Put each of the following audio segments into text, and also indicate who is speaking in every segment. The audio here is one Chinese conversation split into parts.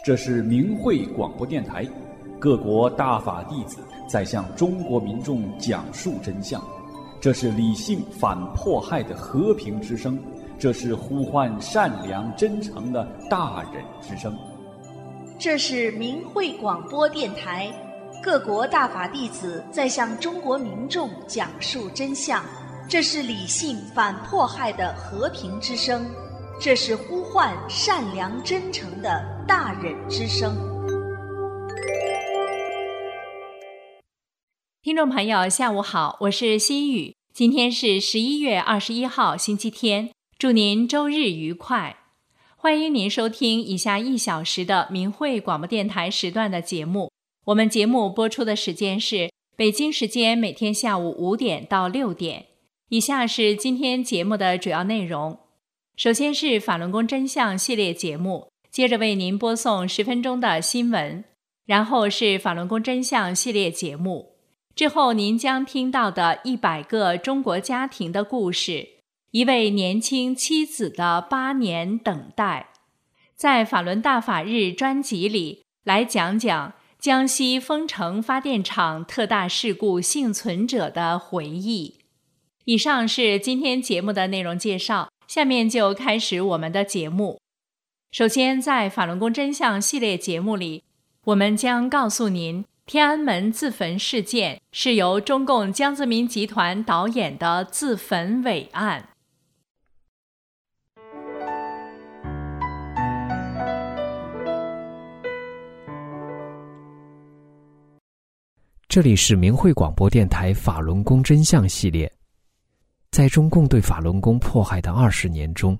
Speaker 1: 这是明慧广播电台，各国大法弟子在向中国民众讲述真相。这是理性反迫害的和平之声，这是呼唤善良真诚的大人之声。
Speaker 2: 这是明慧广播电台，各国大法弟子在向中国民众讲述真相。这是理性反迫害的和平之声，这是呼唤善良真诚的大人之声。
Speaker 3: 听众朋友下午好，我是心雨，今天是11月21号星期天，祝您周日愉快。欢迎您收听以下1小时的明慧广播电台时段的节目。我们节目播出的时间是北京时间每天下午5点到6点。以下是今天节目的主要内容。首先是法轮功真相系列节目，接着为您播送10分钟的新闻，然后是法轮功真相系列节目，之后您将听到的100个中国家庭的故事，一位年轻妻子的8年等待。在法轮大法日专辑里来讲讲江西丰城发电厂特大事故幸存者的回忆。以上是今天节目的内容介绍，下面就开始我们的节目。首先，在法轮功真相系列节目里，我们将告诉您天安门自焚事件是由中共江泽民集团导演的自焚伟案。
Speaker 4: 这里是明慧广播电台法轮功真相系列。在中共对法轮功迫害的20年中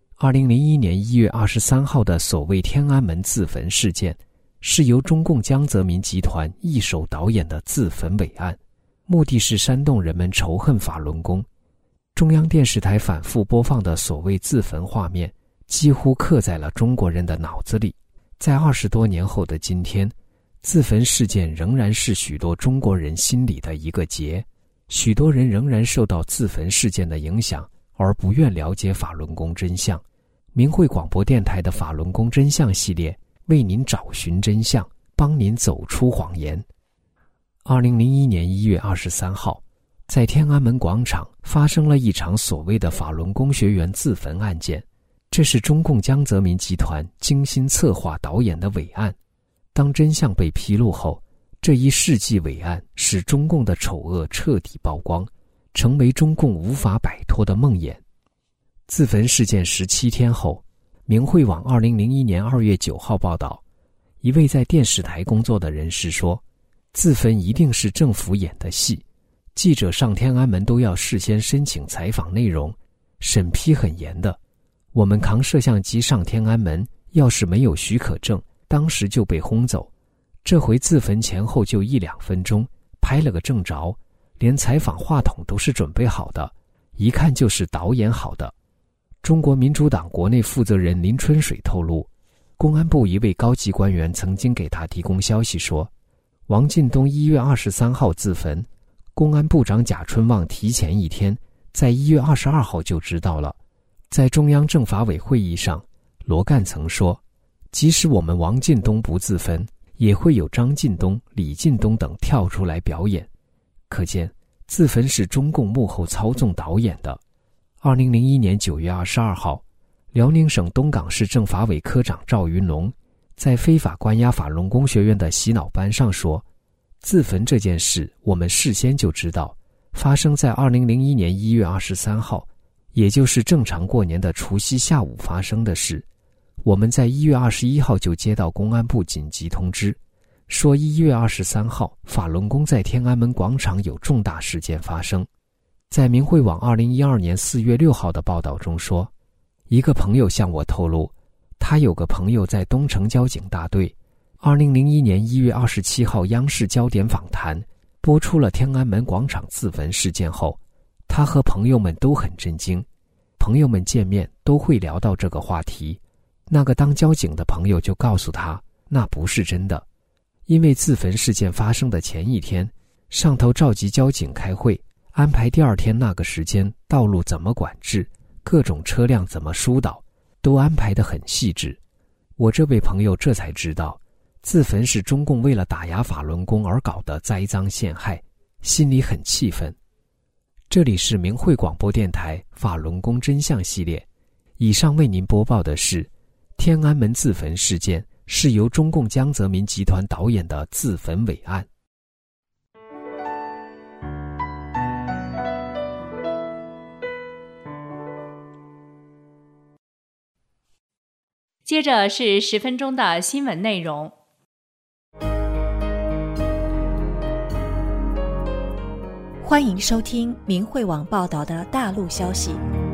Speaker 4: ，2001年1月23号的所谓天安门自焚事件，是由中共江泽民集团一手导演的自焚伟案，目的是煽动人们仇恨法轮功。中央电视台反复播放的所谓自焚画面，几乎刻在了中国人的脑子里。在20多年后的今天，自焚事件仍然是许多中国人心里的一个结。许多人仍然受到自焚事件的影响，而不愿了解法轮功真相。明慧广播电台的法轮功真相系列为您找寻真相，帮您走出谎言。2001年1月23号，在天安门广场发生了一场所谓的法轮功学员自焚案件，这是中共江泽民集团精心策划导演的伟案。当真相被披露后，这一世纪伟案使中共的丑恶彻底曝光，成为中共无法摆脱的梦魇。自焚事件17天后，明慧网2001年2月9号报道，一位在电视台工作的人士说，自焚一定是政府演的戏，记者上天安门都要事先申请采访内容，审批很严的。我们扛摄像机上天安门，要是没有许可证，当时就被轰走。这回自焚前后就1-2分钟，拍了个正着，连采访话筒都是准备好的，一看就是导演好的。中国民主党国内负责人林春水透露，公安部一位高级官员曾经给他提供消息说，王进东1月23号自焚，公安部长贾春旺提前一天，在1月22号就知道了。在中央政法委会议上，罗干曾说，即使我们王进东不自焚，也会有张近东、李近东等跳出来表演。可见自焚是中共幕后操纵导演的。2001年9月22号，辽宁省东港市政法委科长赵云龙在非法关押法轮功学院的洗脑班上说，自焚这件事我们事先就知道，发生在2001年1月23号，也就是正常过年的除夕下午发生的事。我们在1月21号就接到公安部紧急通知，说1月23号法轮功在天安门广场有重大事件发生。在明慧网2012年4月6号的报道中说，一个朋友向我透露，他有个朋友在东城交警大队。2001年1月27号央视焦点访谈播出了天安门广场自焚事件后，他和朋友们都很震惊，朋友们见面都会聊到这个话题。那个当交警的朋友就告诉他，那不是真的，因为自焚事件发生的前一天，上头召集交警开会，安排第二天那个时间道路怎么管制，各种车辆怎么疏导，都安排得很细致。 我这位朋友这才知道，自焚是中共为了打压法轮功而搞的栽赃陷害，心里很气愤。这里是明慧广播电台法轮功真相系列，以上为您播报的是天安门自焚事件是由中共江泽民集团导演的自焚伪案。
Speaker 3: 接着是10分钟的新闻内容。
Speaker 2: 欢迎收听明慧网报道的大陆消息。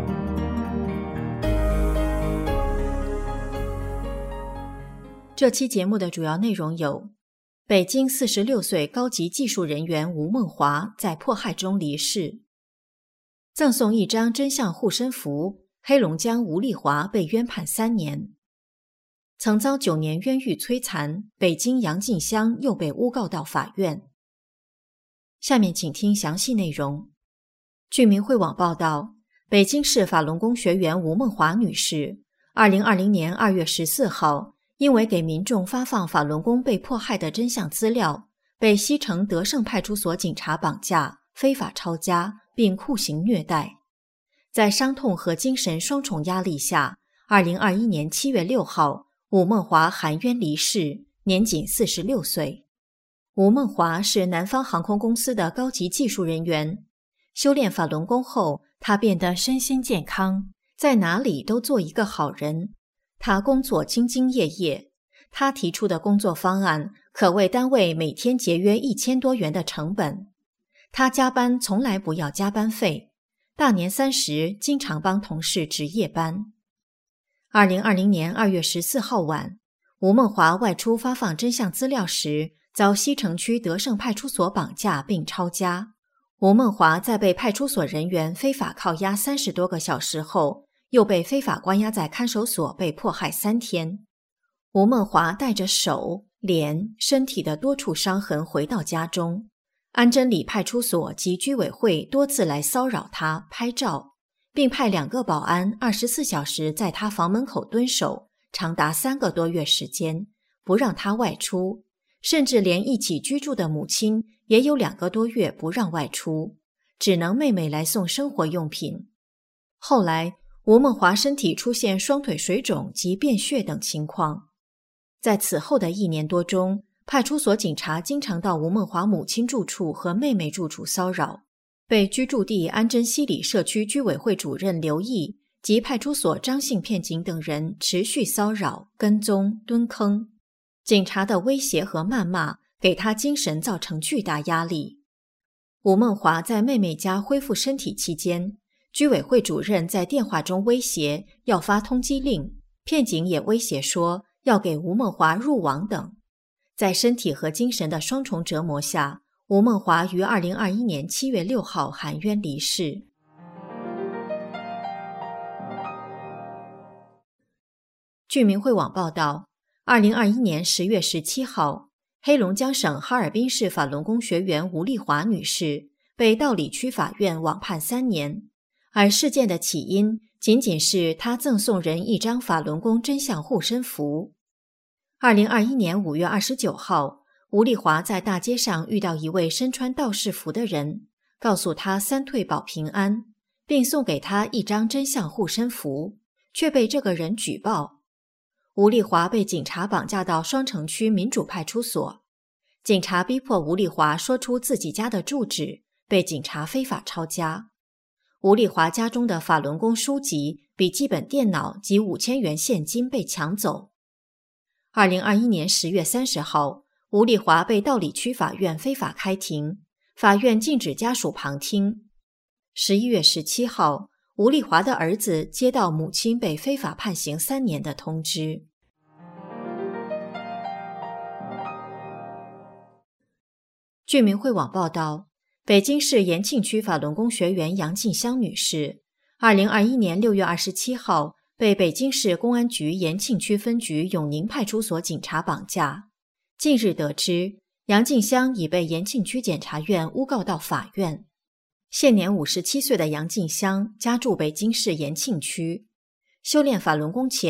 Speaker 2: 这期节目的主要内容有：北京46岁高级技术人员吴梦华在迫害中离世；赠送一张真相护身符，黑龙江吴丽华被冤判3年；曾遭9年冤狱摧残，北京杨进香又被诬告到法院。下面请听详细内容。据明慧网报道，北京市法轮功学员吴梦华女士2020年2月14号因为给民众发放法轮功被迫害的真相资料，被西城德胜派出所警察绑架、非法抄家并酷刑虐待。在伤痛和精神双重压力下，2021年7月6号，吴梦华含冤离世，年仅46岁。吴梦华是南方航空公司的高级技术人员，修炼法轮功后，他变得身心健康，在哪里都做一个好人。他工作兢兢业业，他提出的工作方案可为单位每天节约1000多元的成本。他加班从来不要加班费，大年30经常帮同事值夜班。2020年2月14号晚，吴梦华外出发放真相资料时，遭西城区德胜派出所绑架并抄家。吴梦华在被派出所人员非法铐押30多个小时后，又被非法关押在看守所被迫害3天。吴梦华带着手、脸、身体的多处伤痕回到家中，安贞里派出所及居委会多次来骚扰他拍照，并派2个保安24小时在他房门口蹲守，长达3个多月时间，不让他外出，甚至连一起居住的母亲也有2个多月不让外出，只能妹妹来送生活用品。后来，吴梦华身体出现双腿水肿及便血等情况。在此后的1年多中，派出所警察经常到吴梦华母亲住处和妹妹住处骚扰，被居住地安贞西里社区居委会主任刘毅及派出所张姓片警等人持续骚扰、跟踪、蹲坑。警察的威胁和谩骂给他精神造成巨大压力。吴梦华在妹妹家恢复身体期间，居委会主任在电话中威胁要发通缉令，片警也威胁说要给吴梦华入网等。在身体和精神的双重折磨下，吴梦华于2021年7月6号含冤离世。据明慧网报道，2021年10月17号，黑龙江省哈尔滨市法轮功学员吴丽华女士被道里区法院网判3年，而事件的起因仅仅是她赠送人一张法轮功真相护身符。2021年5月29号，吴丽华在大街上遇到一位身穿道士服的人，告诉他3退保平安，并送给他一张真相护身符，却被这个人举报。吴丽华被警察绑架到双城区民主派出所，警察逼迫吴丽华说出自己家的住址，被警察非法抄家。吴丽华家中的法轮功书籍、笔记本电脑及5000元现金被抢走。2021年10月30号，吴丽华被道里区法院非法开庭，法院禁止家属旁听。11月17号，吴丽华的儿子接到母亲被非法判刑3年的通知。据明慧网报道，北京市延庆区法轮功学员杨进香女士2021年6月27号被北京市公安局延庆区分局永宁派出所警察绑架。近日得知，杨进香已被延庆区检察院诬告到法院。现年57岁的杨进香家住北京市延庆区。修炼法轮功前，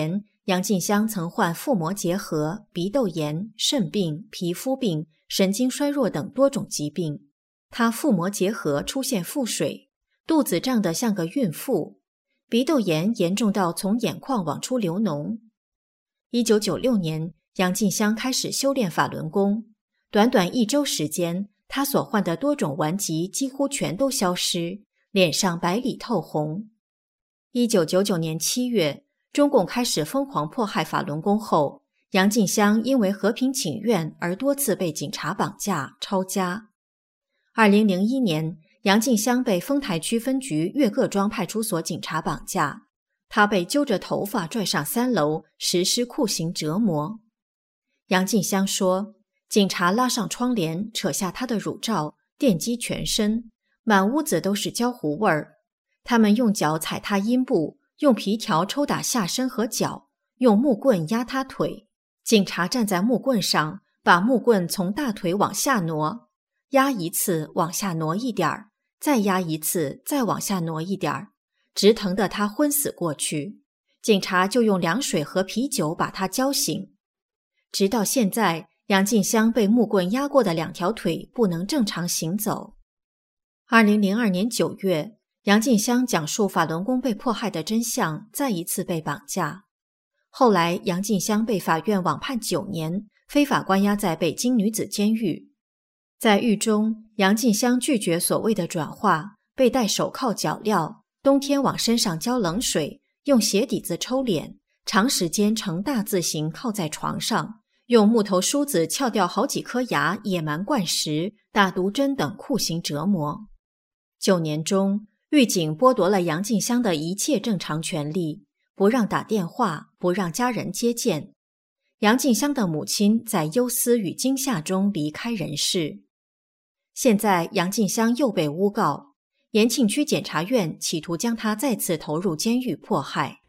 Speaker 5: 杨进香曾患腹膜结核、鼻窦炎、肾病、皮肤病、神经衰弱等多种疾病。他腹膜结核出现腹水，肚子胀得像个孕妇，鼻窦炎严重到从眼眶往出流脓。1996年，杨进香开始修炼法轮功，短短1周时间，他所患的多种顽疾几乎全都消失，脸上白里透红。1999年7月，中共开始疯狂迫害法轮功后，杨进香因为和平请愿而多次被警察绑架、抄家。2001年，杨进香被丰台区分局岳各庄派出所警察绑架，他被揪着头发拽上3楼，实施酷刑折磨。杨进香说，警察拉上窗帘，扯下他的乳罩，电击全身，满屋子都是焦糊味儿。他们用脚踩他阴部，用皮条抽打下身和脚，用木棍压他腿。警察站在木棍上，把木棍从大腿往下挪，压一次往下挪一点儿，再压一次再往下挪一点儿，直疼得他昏死过去。警察就用凉水和啤酒把他浇醒。直到现在，杨进香被木棍压过的2条腿不能正常行走。2002年9月，杨进香讲述法轮功被迫害的真相，再一次被绑架。后来杨进香被法院网判9年，非法关押在北京女子监狱。在狱中，杨进香拒绝所谓的转化，被戴手铐脚镣，冬天往身上浇冷水，用鞋底子抽脸，长时间呈大字形靠在床上，用木头梳子撬掉好几颗牙，野蛮灌食，打毒针等酷刑折磨。9年中，狱警剥夺了杨进香的一切正常权利，不让打电话，不让家人接见。杨进香的母亲在忧思与惊吓中离开人世。现在杨进香又被诬告，延庆区检察院企图将他再次投入监狱迫害。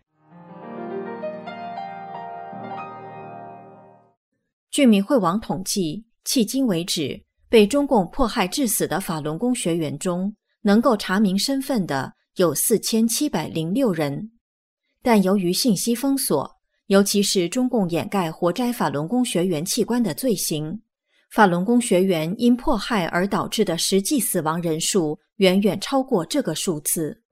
Speaker 5: 据民会网统计，迄今为止，被中共迫害致死的法轮功学员中，能够查明身份的有4706人。但由于信息封锁，尤其是中共掩盖活摘法轮功学员器官的罪行，法轮功学员因迫害而导致的实际死亡人数远远超过这个数字。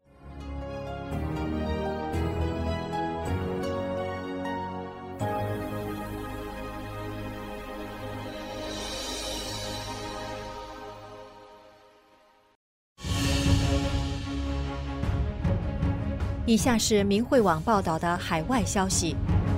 Speaker 5: 以下是民会网报道的海外消息，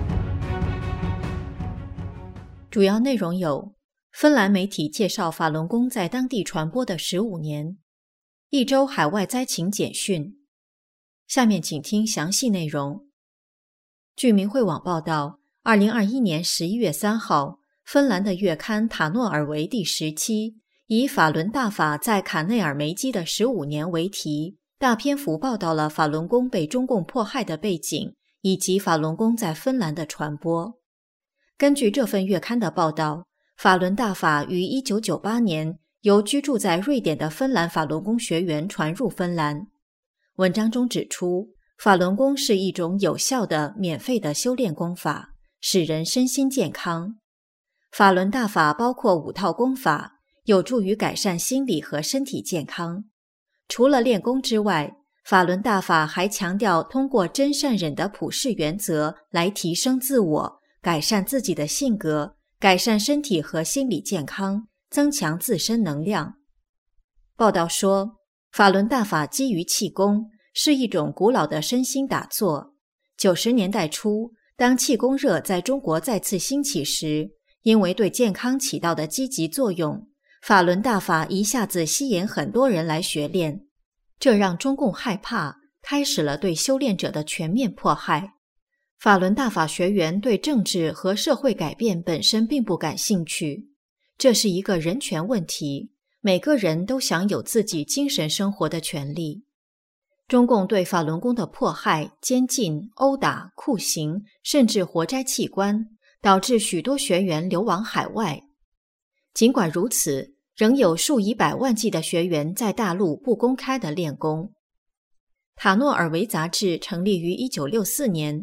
Speaker 5: 主要内容有：芬兰媒体介绍法轮功在当地传播的15年，1周海外灾情简讯。下面请听详细内容。据民会网报道，2021年11月3号，芬兰的月刊《塔诺尔维》第10期以法轮大法在卡内尔梅基的15年为题，大篇幅报道了法轮功被中共迫害的背景，以及法轮功在芬兰的传播。根据这份月刊的报道，法轮大法于1998年由居住在瑞典的芬兰法轮功学员传入芬兰。文章中指出，法轮功是一种有效的、免费的修炼功法，使人身心健康。法轮大法包括5套功法，有助于改善心理和身体健康。除了练功之外，法轮大法还强调通过真善忍的普世原则来提升自我，改善自己的性格，改善身体和心理健康，增强自身能量。报道说，法轮大法基于气功，是一种古老的身心打坐。90年代初，当气功热在中国再次兴起时，因为对健康起到的积极作用，法轮大法一下子吸引很多人来学练，这让中共害怕，开始了对修炼者的全面迫害。法轮大法学员对政治和社会改变本身并不感兴趣，这是一个人权问题，每个人都享有自己精神生活的权利。中共对法轮功的迫害、监禁、殴打、酷刑，甚至活摘器官，导致许多学员流亡海外。尽管如此，仍有数以百万计的学员在大陆不公开地练功。塔诺尔维杂志成立于1964年，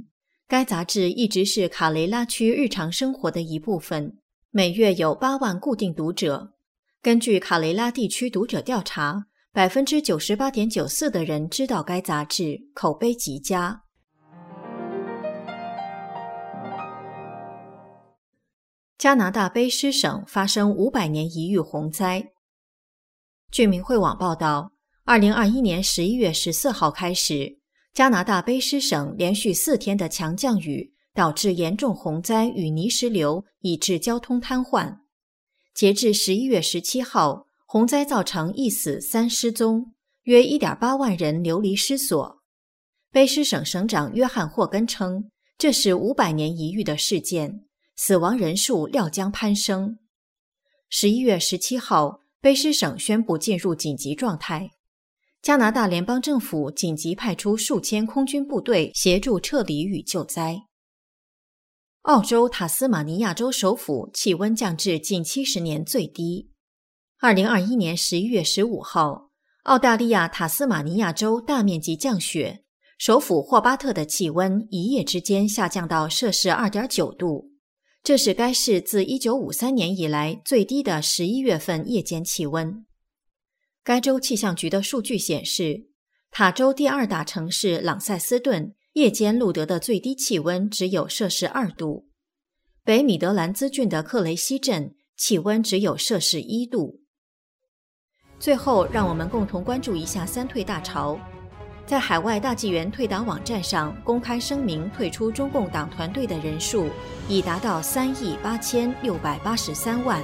Speaker 5: 该杂志一直是卡雷拉区日常生活的一部分，每月有8万固定读者。根据卡雷拉地区读者调查， 98.94% 的人知道该杂志，口碑极佳。加拿大卑诗省发生500年一遇洪灾。据明慧网报道，2021年11月14号开始，加拿大卑诗省连续4天的强降雨导致严重洪灾与泥石流，以致交通瘫痪。截至11月17号，洪灾造成1死3失踪，约 1.8 万人流离失所。卑诗省省长约翰霍根称，这是500年一遇的事件，死亡人数料将攀升。11月17号，卑诗省宣布进入紧急状态。加拿大联邦政府紧急派出数千空军部队协助撤离与救灾。澳洲塔斯马尼亚州首府气温降至近70年最低。2021年11月15号，澳大利亚塔斯马尼亚州大面积降雪，首府霍巴特的气温一夜之间下降到摄氏 2.9 度，这是该市自1953年以来最低的11月份夜间气温。该州气象局的数据显示，塔州第2大城市朗塞斯顿夜间录得的最低气温只有摄氏2度，北米德兰兹郡的克雷西镇气温只有摄氏1度。最后，让我们共同关注一下三退大潮。在海外大纪元退党网站上公开声明退出中共党团队的人数已达到3.8683亿。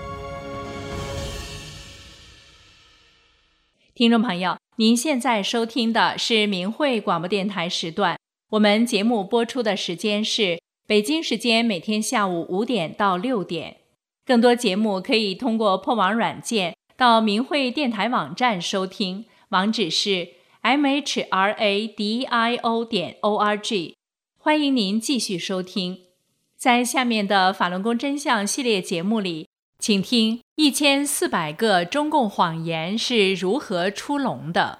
Speaker 3: 听众朋友，您现在收听的是明慧广播电台时段，我们节目播出的时间是北京时间每天下午5点到6点。更多节目可以通过破网软件到明慧电台网站收听，网址是 mhradio.org。 欢迎您继续收听。在下面的法轮功真相系列节目里，请听1400个中共谎言是如何出笼的。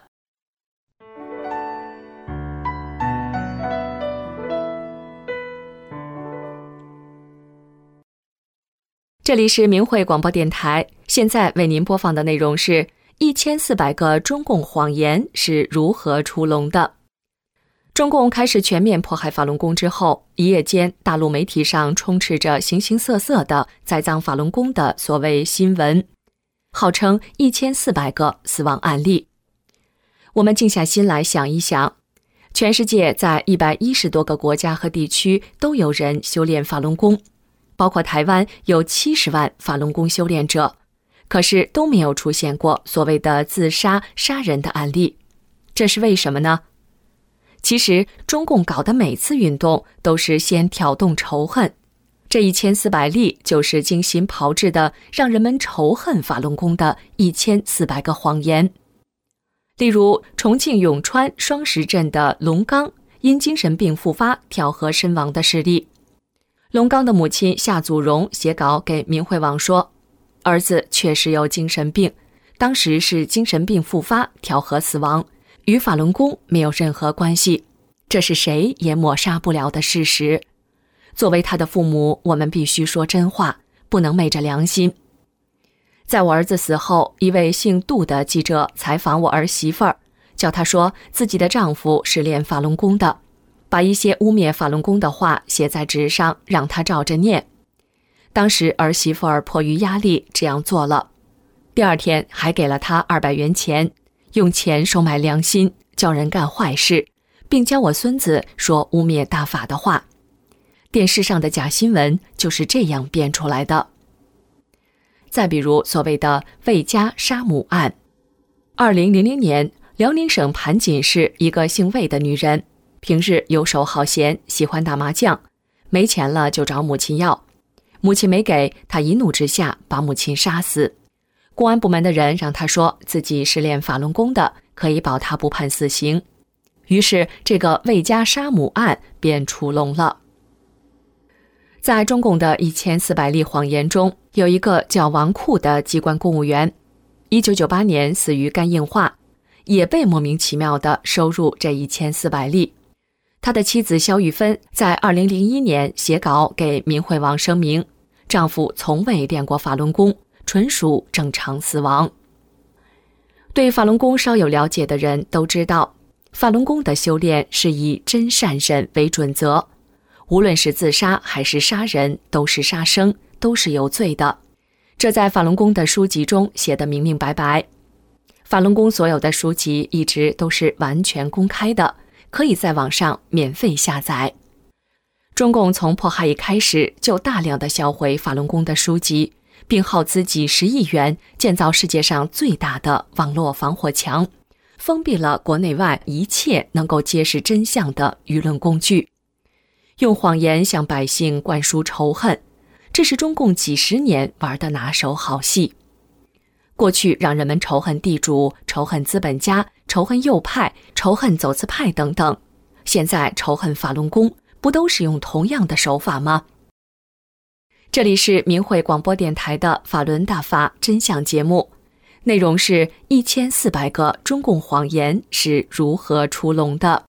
Speaker 6: 这里是明慧广播电台，现在为您播放的内容是1400个中共谎言是如何出笼的。中共开始全面迫害法轮功之后，一夜间大陆媒体上充斥着形形色色的栽赃法轮功的所谓新闻，号称1400个死亡案例。我们静下心来想一想，全世界在110多个国家和地区都有人修炼法轮功，包括台湾有70万法轮功修炼者，可是都没有出现过所谓的自杀杀人的案例，这是为什么呢？其实中共搞的每次运动都是先挑动仇恨，这1400例就是精心炮制的让人们仇恨法轮功的1400个谎言。例如重庆永川双石镇的龙刚因精神病复发跳河身亡的事例。龙刚的母亲夏祖荣写稿给明慧网说，儿子确实有精神病，当时是精神病复发跳河死亡，与法轮功没有任何关系，这是谁也抹杀不了的事实。作为他的父母，我们必须说真话，不能昧着良心。在我儿子死后，一位姓杜的记者采访我儿媳妇儿，叫她说自己的丈夫是练法轮功的，把一些污蔑法轮功的话写在纸上，让她照着念。当时儿媳妇儿迫于压力这样做了，第2天还给了她200元钱，用钱收买良心，叫人干坏事，并教我孙子说污蔑大法的话。电视上的假新闻就是这样编出来的。再比如所谓的魏家杀母案。2000年，辽宁省盘锦市一个姓魏的女人，平日游手好闲，喜欢打麻将，没钱了就找母亲要，母亲没给，她一怒之下把母亲杀死。公安部门的人让她说自己是练法轮功的，可以保她不判死刑。于是这个魏家杀母案便出笼了。在中共的1400例谎言中，有一个叫王库的机关公务员，1998年死于肝硬化，也被莫名其妙地收入这1400例。 他的妻子萧玉芬在2001年写稿给明慧网声明，丈夫从未练过法轮功，纯属正常死亡。对法轮功稍有了解的人都知道，法轮功的修炼是以真善忍为准则，无论是自杀还是杀人，都是杀生，都是有罪的。这在法轮功的书籍中写得明明白白。法轮功所有的书籍一直都是完全公开的，可以在网上免费下载。中共从迫害一开始就大量的销毁法轮功的书籍，并耗资几10亿元建造世界上最大的网络防火墙，封闭了国内外一切能够揭示真相的舆论工具，用谎言向百姓灌输仇恨，这是中共几10年玩的拿手好戏。过去让人们仇恨地主、仇恨资本家、仇恨右派、仇恨走资派等等，现在仇恨法轮功，不都是用同样的手法吗？这里是明慧广播电台的法轮大法真相节目，内容是1400个中共谎言是如何出笼的。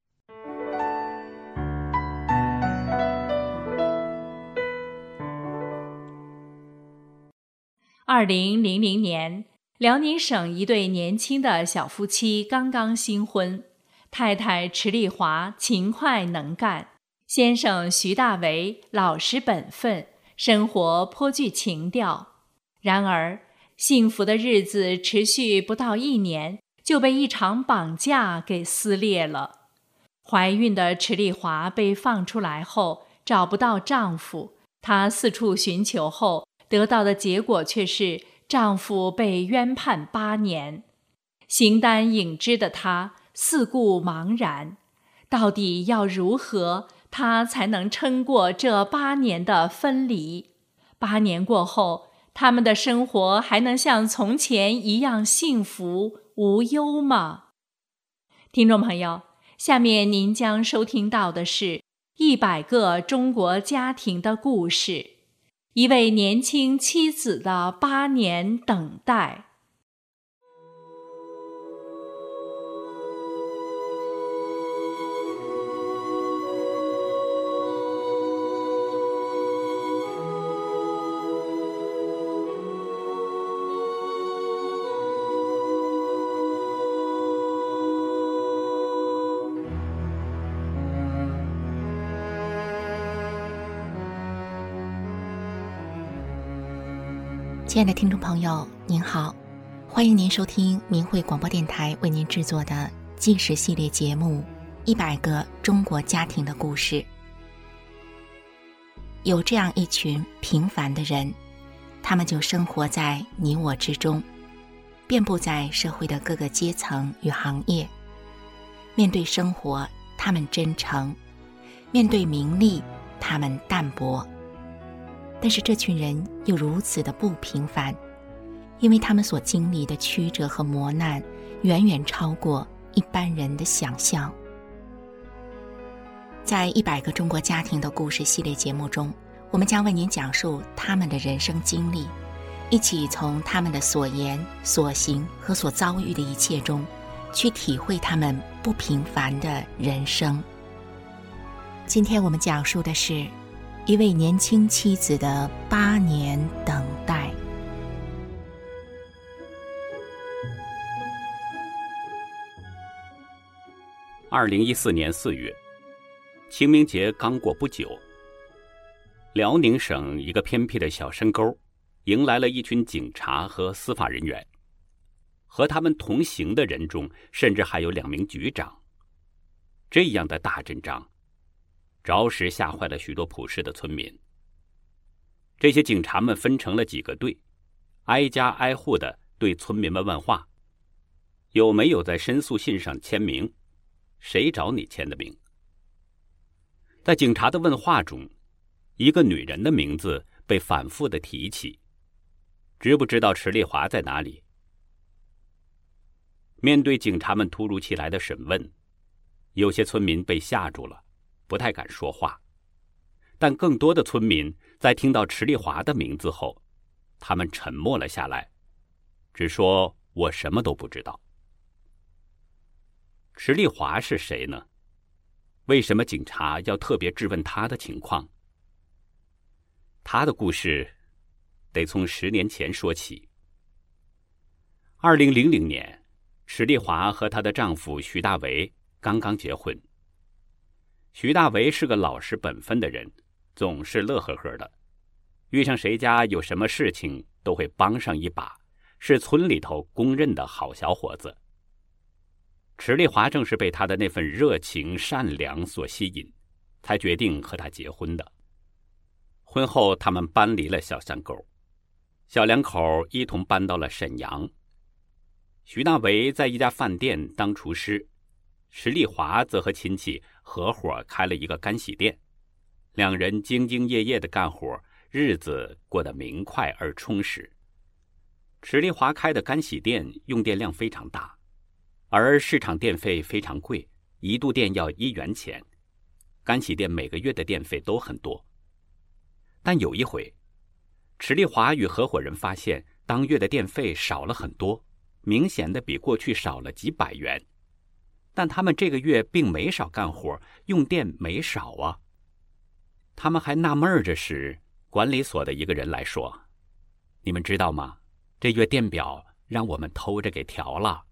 Speaker 3: 2000年，辽宁省一对年轻的小夫妻刚刚新婚，太太池丽华勤快能干，先生徐大为老实本分，生活颇具情调。然而，幸福的日子持续不到1年，就被一场绑架给撕裂了。怀孕的池丽华被放出来后，找不到丈夫，她四处寻求后，得到的结果却是丈夫被冤判8年。形单影只的她四顾茫然，到底要如何，她才能撑过这8年的分离？8年过后，他们的生活还能像从前一样幸福无忧吗？听众朋友，下面您将收听到的是100个中国家庭的故事，一位年轻妻子的8年等待。
Speaker 7: 亲爱的听众朋友，您好，欢迎您收听明慧广播电台为您制作的纪实系列节目《100个中国家庭的故事》。有这样一群平凡的人，他们就生活在你我之中，遍布在社会的各个阶层与行业。面对生活，他们真诚；面对名利，他们淡泊。但是这群人又如此的不平凡，因为他们所经历的曲折和磨难远远超过一般人的想象。在100个中国家庭的故事系列节目中，我们将为您讲述他们的人生经历，一起从他们的所言、所行和所遭遇的一切中，去体会他们不平凡的人生。今天我们讲述的是一位年轻妻子的8年等待。
Speaker 8: 2014年4月，清明节刚过不久，辽宁省一个偏僻的小山沟，迎来了一群警察和司法人员。和他们同行的人中，甚至还有2名局长。这样的大阵仗，着实吓坏了许多朴实的村民。这些警察们分成了几个队，挨家挨户地对村民们问话：有没有在申诉信上签名？谁找你签的名？在警察的问话中，一个女人的名字被反复地提起。知不知道池丽华在哪里？面对警察们突如其来的审问，有些村民被吓住了，不太敢说话。但更多的村民在听到池丽华的名字后，他们沉默了下来，只说我什么都不知道。池丽华是谁呢？ 为什么警察要特别质问他的情况？他的故事得从10年前说起。2000年，池丽华和她的丈夫徐大为刚刚结婚。徐大为是个老实本分的人，总是乐呵呵的，遇上谁家有什么事情都会帮上一把，是村里头公认的好小伙子。池丽华正是被他的那份热情善良所吸引，才决定和他结婚的。婚后他们搬离了小山沟，小两口一同搬到了沈阳。徐大为在一家饭店当厨师，池丽华则和亲戚合伙开了一个干洗店，两人兢兢业业的干活，日子过得明快而充实。池丽华开的干洗店用电量非常大，而市场电费非常贵，一度电要1元钱，干洗店每个月的电费都很多。但有一回，池丽华与合伙人发现当月的电费少了很多，明显的比过去少了几百元。但他们这个月并没少干活，用电没少啊。他们还纳闷着时，管理所的一个人来说：“你们知道吗？这月电表让我们偷着给调了。”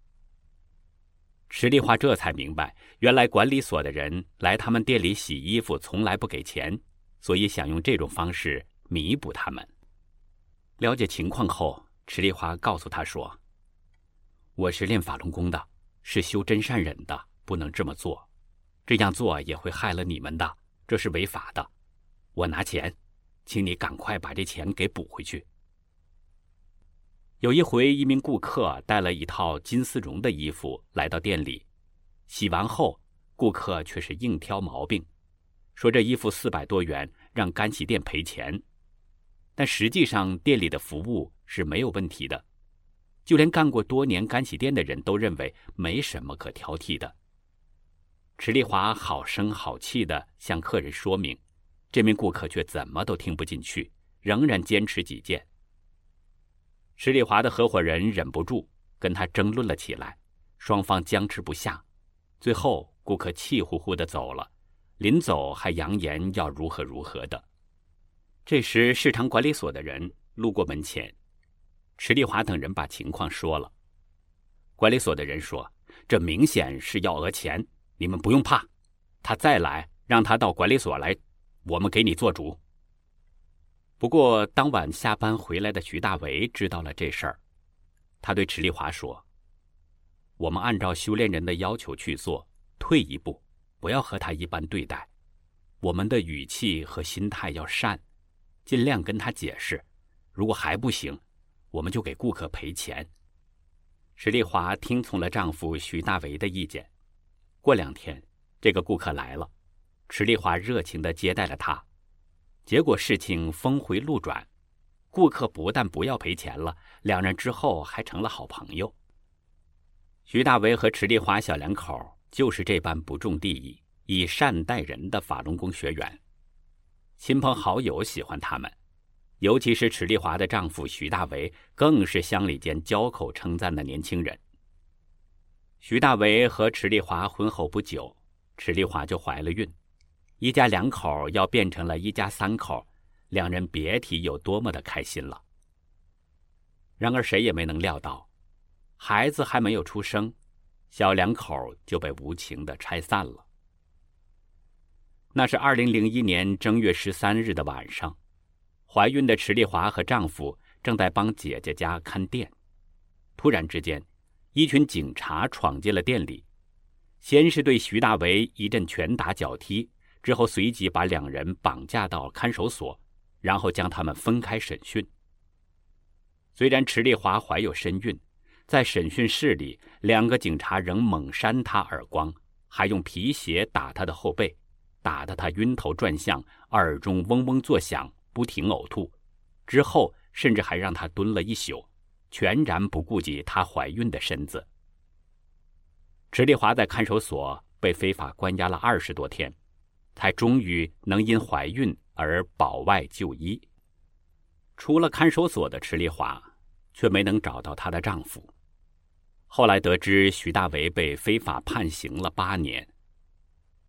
Speaker 8: 池丽华这才明白，原来管理所的人来他们店里洗衣服从来不给钱，所以想用这种方式弥补他们。了解情况后，池丽华告诉他说：“我是练法轮功的，是修真善忍的，不能这么做，这样做也会害了你们的，这是违法的。我拿钱，请你赶快把这钱给补回去。”有一回，一名顾客带了一套金丝绒的衣服来到店里，洗完后，顾客却是硬挑毛病，说这衣服400多元，让干洗店赔钱。但实际上店里的服务是没有问题的，就连干过多年干洗店的人都认为没什么可挑剔的。池丽华好声好气地向客人说明，这名顾客却怎么都听不进去，仍然坚持己见。池丽华的合伙人忍不住跟他争论了起来，双方僵持不下，最后顾客气呼呼地走了，临走还扬言要如何如何的。这时市场管理所的人路过门前，池丽华等人把情况说了。管理所的人说：“这明显是要讹钱，你们不用怕，他再来让他到管理所来，我们给你做主。”不过当晚下班回来的徐大为知道了这事儿，他对池丽华说：“我们按照修炼人的要求去做，退一步，不要和他一般对待，我们的语气和心态要善，尽量跟他解释，如果还不行，我们就给顾客赔钱。”池丽华听从了丈夫徐大为的意见。过2天，这个顾客来了，池丽华热情地接待了他。结果事情峰回路转，顾客不但不要赔钱了，两人之后还成了好朋友。徐大为和池丽华小两口就是这般不重利益、以善待人的法轮功学员，亲朋好友喜欢他们，尤其是池丽华的丈夫徐大为，更是乡里间交口称赞的年轻人。徐大为和池丽华婚后不久，池丽华就怀了孕，一家2口要变成了一家3口，两人别提有多么的开心了。然而谁也没能料到，孩子还没有出生，小2口就被无情地拆散了。那是2001年正月13日的晚上，怀孕的池丽华和丈夫正在帮姐姐家看店，突然之间，一群警察闯进了店里，先是对徐大为一阵拳打脚踢，之后随即把2人绑架到看守所，然后将他们分开审讯。虽然池丽华怀有身孕，在审讯室里，2个警察仍猛扇她耳光，还用皮鞋打她的后背，打得她晕头转向，耳中嗡嗡作响，不停呕吐。之后甚至还让她蹲了1宿，全然不顾及她怀孕的身子。池丽华在看守所被非法关押了20多天，才终于能因怀孕而保外就医。出了看守所的池丽华却没能找到她的丈夫。后来得知徐大为被非法判刑了8年。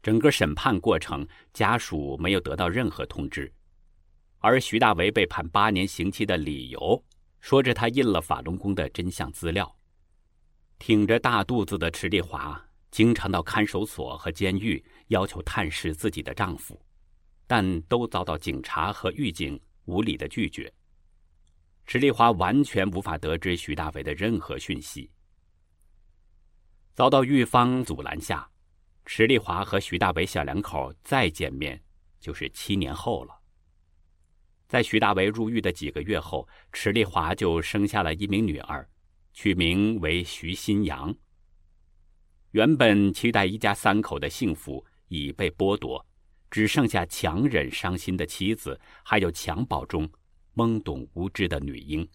Speaker 8: 整个审判过程，家属没有得到任何通知，而徐大为被判8年刑期的理由，说着他印了法轮功的真相资料。挺着大肚子的池丽华经常到看守所和监狱要求探视自己的丈夫，但都遭到警察和狱警无理的拒绝。池丽华完全无法得知徐大为的任何讯息。遭到狱方阻拦下，池丽华和徐大为小两口再见面就是7年后了。在徐大为入狱的几个月后，池丽华就生下了一名女儿，取名为徐新阳。原本期待一家3口的幸福已被剥夺，只剩下强忍伤心的妻子，还有襁褓中懵懂无知的女婴。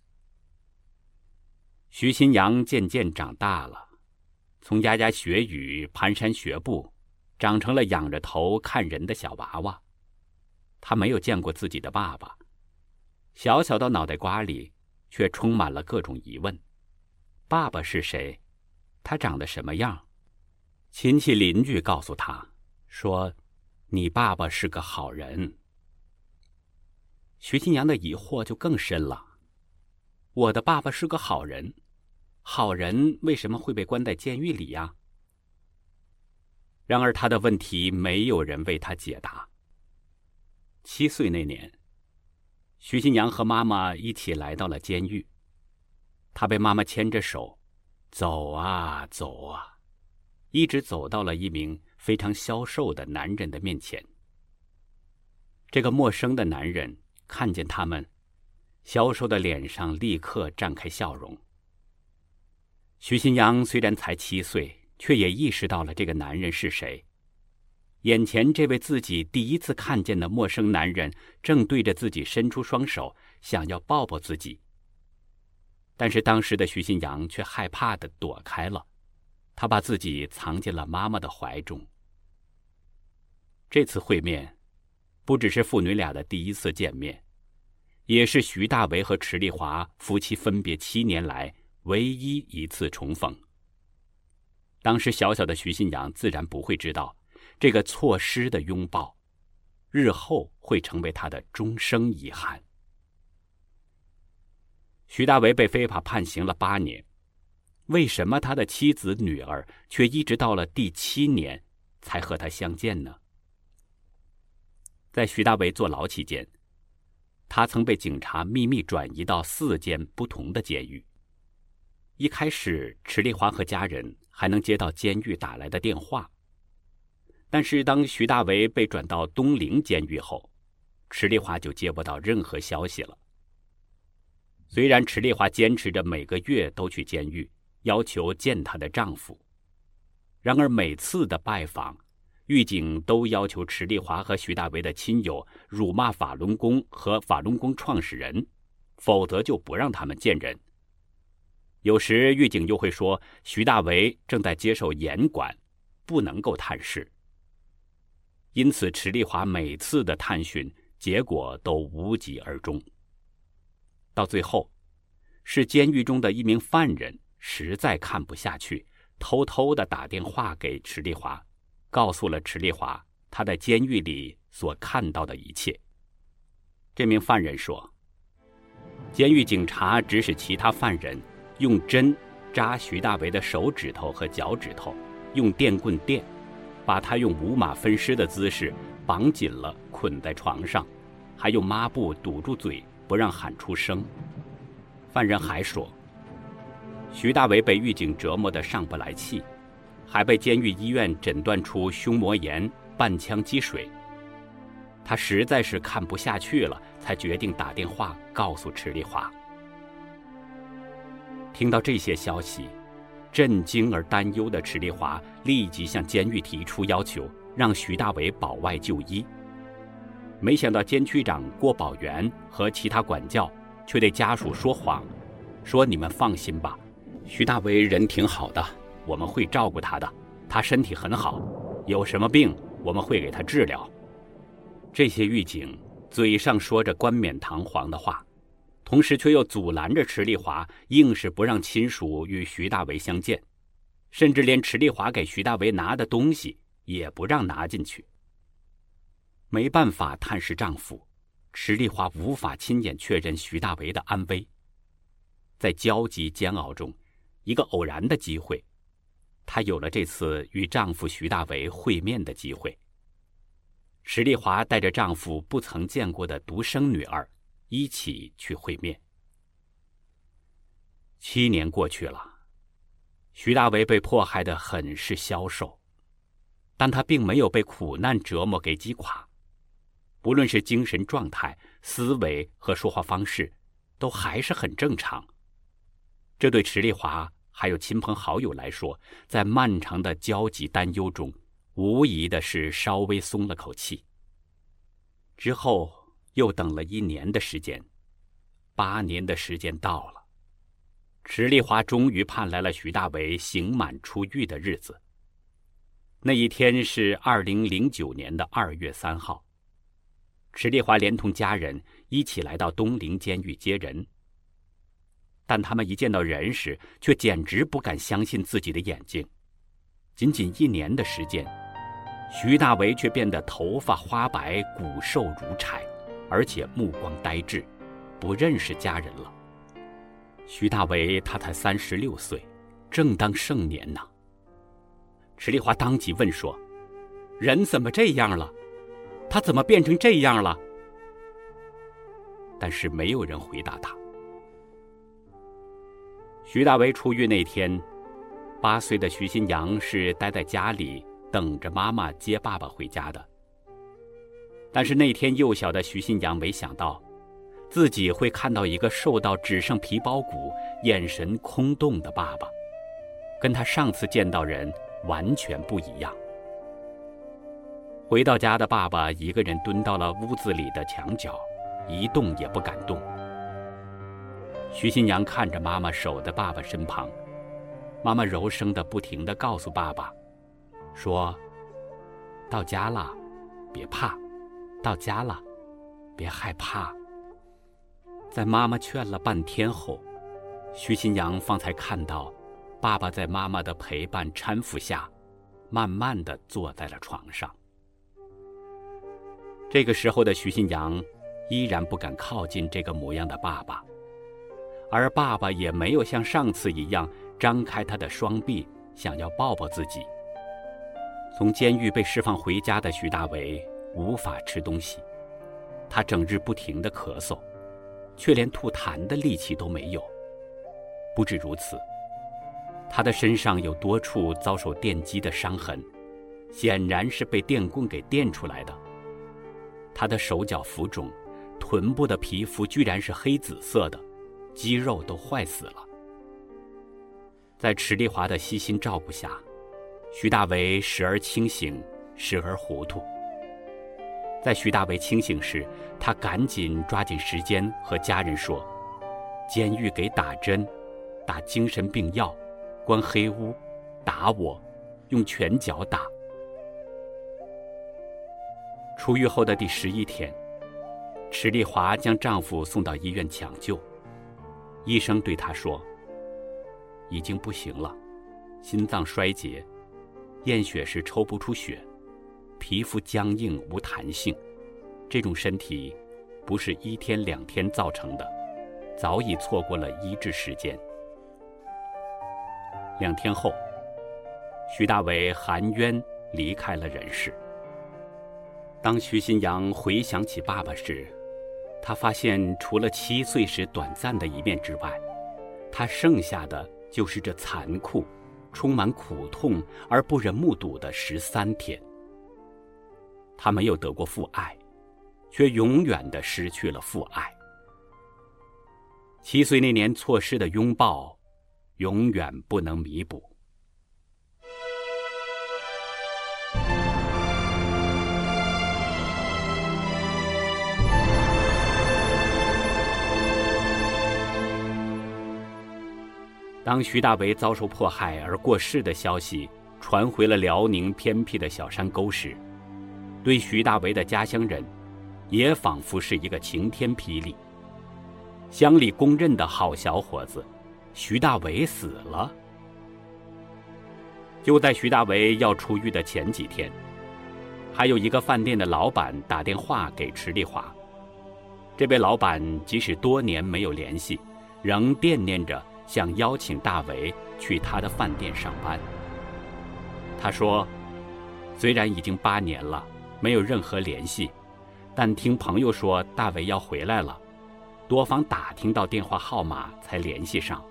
Speaker 8: 徐新阳渐渐长大了，从牙牙学语、蹒跚学步，长成了仰着头看人的小娃娃。他没有见过自己的爸爸，小小的脑袋瓜里却充满了各种疑问：爸爸是谁？他长得什么样？亲戚邻居告诉他说，你爸爸是个好人。徐新阳的疑惑就更深了，我的爸爸是个好人，好人为什么会被关在监狱里呀？然而他的问题没有人为他解答。7岁那年，徐新阳和妈妈一起来到了监狱，他被妈妈牵着手，走啊走啊，一直走到了一名非常消瘦的男人的面前。这个陌生的男人看见他们，消瘦的脸上立刻绽开笑容。徐新阳虽然才7岁，却也意识到了这个男人是谁。眼前这位自己第一次看见的陌生男人正对着自己伸出双手，想要抱抱自己。但是当时的徐新阳却害怕地躲开了，他把自己藏进了妈妈的怀中。这次会面不只是父女俩的第一次见面，也是徐大为和池丽华夫妻分别7年来唯一一次重逢。当时小小的徐新阳自然不会知道，这个错失的拥抱，日后会成为他的终生遗憾。徐大为被非法判刑了8年，为什么他的妻子女儿却一直到了第7年才和他相见呢？在徐大为坐牢期间，他曾被警察秘密转移到4间不同的监狱。一开始，池丽华和家人还能接到监狱打来的电话，但是当徐大为被转到东陵监狱后，池丽华就接不到任何消息了。虽然池丽华坚持着每个月都去监狱，要求见她的丈夫，然而每次的拜访，狱警都要求池丽华和徐大为的亲友辱骂法轮功和法轮功创始人，否则就不让他们见人。有时狱警又会说徐大为正在接受严管，不能够探视。因此池丽华每次的探讯结果都无疾而终。到最后，是监狱中的一名犯人实在看不下去，偷偷地打电话给池丽华，告诉了池丽华他在监狱里所看到的一切。这名犯人说，监狱警察指使其他犯人用针扎徐大为的手指头和脚趾头，用电棍电，把他用五马分尸的姿势绑紧了，捆在床上，还用抹布堵住嘴，不让喊出声。犯人还说，徐大为被狱警折磨得上不来气，还被监狱医院诊断出胸膜炎、半腔积水。他实在是看不下去了，才决定打电话告诉池丽华。听到这些消息，震惊而担忧的池丽华立即向监狱提出要求，让徐大为保外就医。没想到监区长郭宝元和其他管教却对家属说谎，说你们放心吧，徐大为人挺好的，我们会照顾他的，他身体很好，有什么病我们会给他治疗。这些狱警嘴上说着冠冕堂皇的话，同时却又阻拦着池丽华，硬是不让亲属与徐大为相见，甚至连池丽华给徐大为拿的东西也不让拿进去。没办法探视丈夫，池丽华无法亲眼确认徐大为的安危。在焦急煎熬中，一个偶然的机会，她有了这次与丈夫徐大为会面的机会。池丽华带着丈夫不曾见过的独生女儿一起去会面。7年过去了，徐大为被迫害得很是消瘦，但他并没有被苦难折磨给击垮，不论是精神状态、思维和说话方式，都还是很正常。这对池丽华还有亲朋好友来说，在漫长的焦急担忧中，无疑的是稍微松了口气。之后又等了1年的时间，8年的时间到了，池丽华终于盼来了徐大为刑满出狱的日子。那一天是2009年的2月3号，池丽华连同家人一起来到东陵监狱接人。但他们一见到人时，却简直不敢相信自己的眼睛。仅仅1年的时间，徐大为却变得头发花白、骨瘦如柴，而且目光呆滞，不认识家人了。徐大为他才36岁，正当盛年呢。池丽华当即问说：“人怎么这样了？他怎么变成这样了？”但是没有人回答他。徐大为出狱那天，8岁的徐新阳是待在家里等着妈妈接爸爸回家的。但是那天幼小的徐新阳没想到，自己会看到一个瘦到只剩皮包骨、眼神空洞的爸爸，跟他上次见到人完全不一样。回到家的爸爸一个人蹲到了屋子里的墙角，一动也不敢动。徐新阳看着妈妈守在爸爸身旁，妈妈柔声的不停地告诉爸爸说：“到家了，别怕，到家了，别害怕。”在妈妈劝了半天后，徐新阳方才看到爸爸在妈妈的陪伴搀扶下，慢慢地坐在了床上。这个时候的徐新阳依然不敢靠近这个模样的爸爸，而爸爸也没有像上次一样张开他的双臂想要抱抱自己。从监狱被释放回家的徐大为无法吃东西，他整日不停地咳嗽，却连吐痰的力气都没有。不止如此，他的身上有多处遭受电击的伤痕，显然是被电棍给电出来的。他的手脚浮肿，臀部的皮肤居然是黑紫色的，肌肉都坏死了。在池丽华的悉心照顾下，徐大为时而清醒，时而糊涂。在徐大为清醒时，他赶紧抓紧时间和家人说：“监狱给打针，打精神病药，关黑屋，打我，用拳脚打。”出狱后的第11天，池丽华将丈夫送到医院抢救。医生对她说：“已经不行了，心脏衰竭，验血时抽不出血，皮肤僵硬无弹性，这种身体不是1天2天造成的，早已错过了医治时间。”2天后，徐大为含冤离开了人世。当徐新阳回想起爸爸时，他发现除了7岁时短暂的一面之外，他剩下的就是这残酷、充满苦痛而不忍目睹的13天。他没有得过父爱，却永远地失去了父爱。7岁那年错失的拥抱，永远不能弥补。当徐大为遭受迫害而过世的消息传回了辽宁偏僻的小山沟时，对徐大为的家乡人也仿佛是一个晴天霹雳。乡里公认的好小伙子徐大为死了。 就在徐大为要出狱的前几天，还有一个饭店的老板打电话给池丽华。这位老板即使多年没有联系，仍惦念着想邀请大为去他的饭店上班。他说，虽然已经8年了，没有任何联系，但听朋友说大为要回来了，多方打听到电话号码才联系上。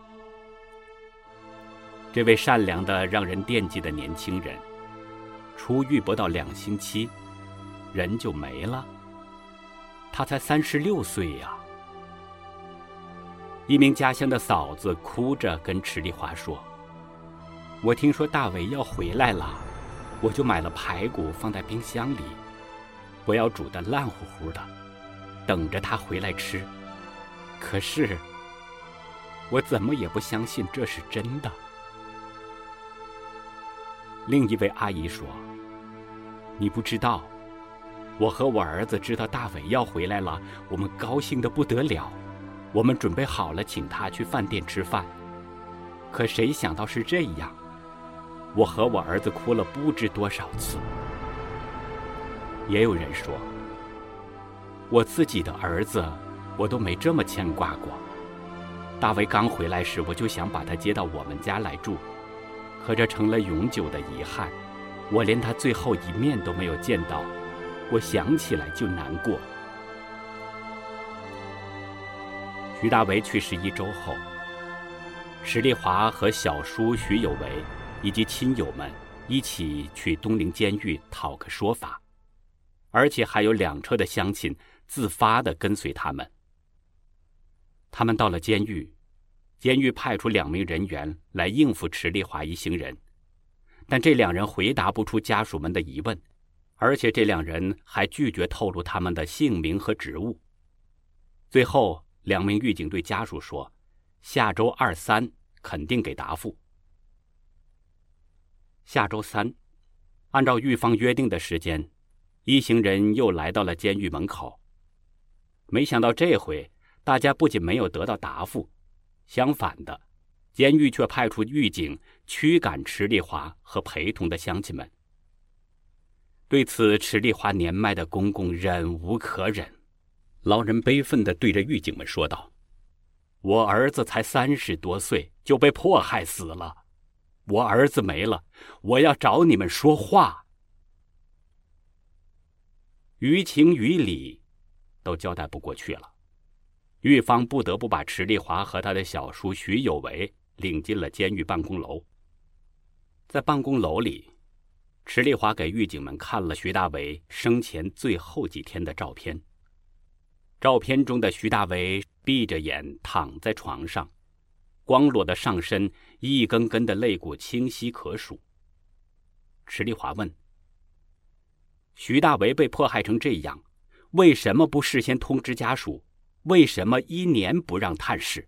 Speaker 8: 这位善良的让人惦记的年轻人，出狱不到2星期，人就没了。他才36岁呀。一名家乡的嫂子哭着跟池丽华说，我听说大为要回来了，我就买了排骨放在冰箱里，我要煮得烂乎乎的，等着他回来吃。可是我怎么也不相信这是真的。另一位阿姨说，你不知道，我和我儿子知道大伟要回来了，我们高兴得不得了，我们准备好了请他去饭店吃饭。可谁想到是这样，我和我儿子哭了不知多少次。也有人说，我自己的儿子我都没这么牵挂过。大伟刚回来时，我就想把他接到我们家来住，可这成了永久的遗憾，我连他最后一面都没有见到，我想起来就难过。徐大为去世1周后，池丽华和小叔徐有为以及亲友们一起去东陵监狱讨个说法，而且还有2车的乡亲自发地跟随他们。他们到了监狱，监狱派出2名人员来应付池丽华一行人，但这2人回答不出家属们的疑问，而且这2人还拒绝透露他们的姓名和职务。最后2名狱警对家属说，下周2、3肯定给答复。下周3，按照狱方约定的时间，一行人又来到了监狱门口。没想到这回大家不仅没有得到答复，相反的，监狱却派出狱警驱赶池丽华和陪同的乡亲们。对此，池丽华年迈的公公忍无可忍，老人悲愤地对着狱警们说道，我儿子才30多岁就被迫害死了，我儿子没了，我要找你们说话。于情于理都交代不过去了，狱方不得不把池丽华和他的小叔徐有为领进了监狱办公楼。在办公楼里，池丽华给狱警们看了徐大为生前最后几天的照片。照片中的徐大为闭着眼躺在床上，光裸的上身，一根根的肋骨清晰可数。池丽华问，徐大为被迫害成这样，为什么不事先通知家属？为什么1年不让探视？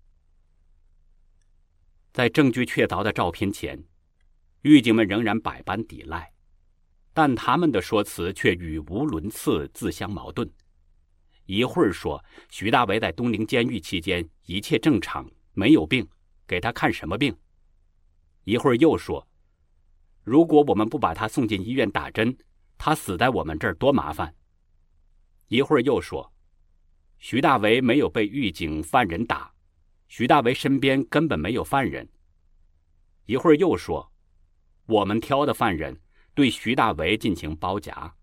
Speaker 8: 在证据确凿的照片前，狱警们仍然百般抵赖，但他们的说辞却语无伦次，自相矛盾。一会儿说徐大为在东陵监狱期间一切正常，没有病，给他看什么病？一会儿又说，如果我们不把他送进医院打针，他死在我们这儿多麻烦。一会儿又说，徐大为没有被狱警犯人打，徐大为身边根本没有犯人。一会儿又说，我们挑的犯人对徐大为进行包夹。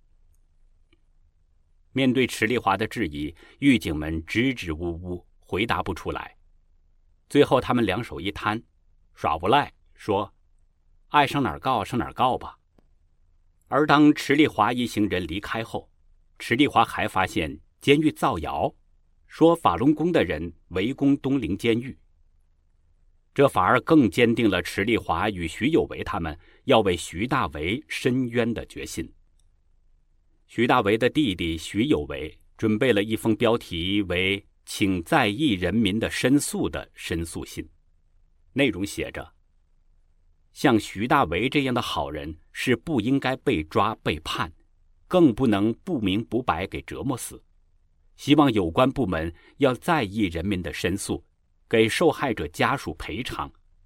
Speaker 8: 面对池丽华的质疑，狱警们支支吾吾，回答不出来。最后他们2手一摊，耍无赖，说爱上哪儿告上哪儿告吧。而当池丽华一行人离开后，池丽华还发现监狱造谣，说法轮功的人围攻东陵监狱。这反而更坚定了池丽华与徐有为他们要为徐大为伸冤的决心。徐大为的弟弟徐有为准备了一封标题为“请在役人民的申诉”的申诉信，内容写着，像徐大为这样的好人是不应该被抓被判，更不能不明不白给折磨死。希望有关部门要在意人民的申诉，给受害者家属赔偿，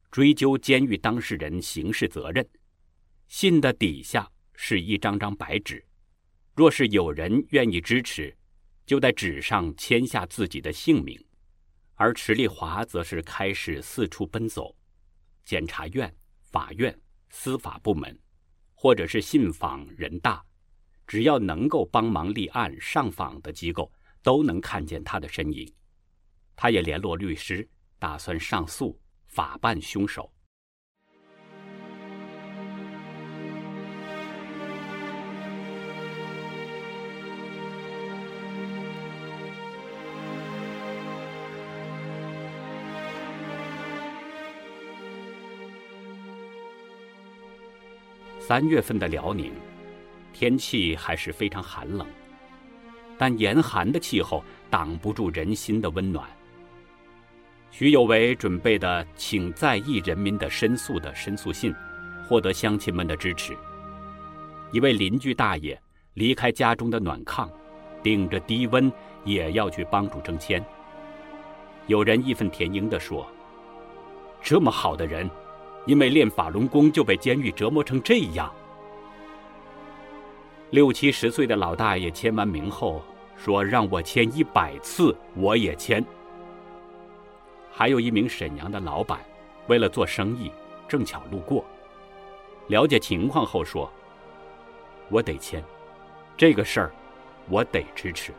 Speaker 8: 追究监狱当事人刑事责任。信的底下是一张张白纸，若是有人愿意支持，就在纸上签下自己的姓名。而池丽华则是开始四处奔走，检察院、法院、司法部门，或者是信访、人大，只要能够帮忙立案上访的机构，都能看见他的身影。他也联络律师，打算上诉，法办凶手。3月份的辽宁，天气还是非常寒冷，但严寒的气候挡不住人心的温暖。徐有为准备的请在役人民的申诉的申诉信，获得乡亲们的支持。一位邻居大爷离开家中的暖炕，顶着低温也要去帮助征签。有人义愤填膺地说：“这么好的人，因为练法轮功就被监狱折磨成这样。”60、70岁的老大爷签完名后说：“让我签100次，我也签。”还有一名沈阳的老板，为了做生意，正巧路过，了解情况后说：“我得签，这个事儿我得支持。”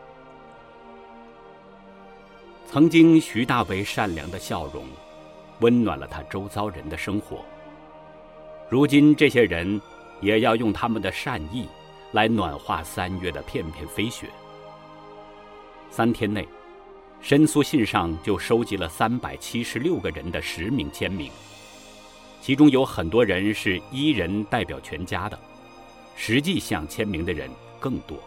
Speaker 8: 曾经徐大为善良的笑容温暖了他周遭人的生活，如今这些人也要用他们的善意来暖化3月的片片飞雪。3天内，申诉信上就收集了376个人的实名签名，其中有很多人是1人代表全家的，实际想签名的人更多。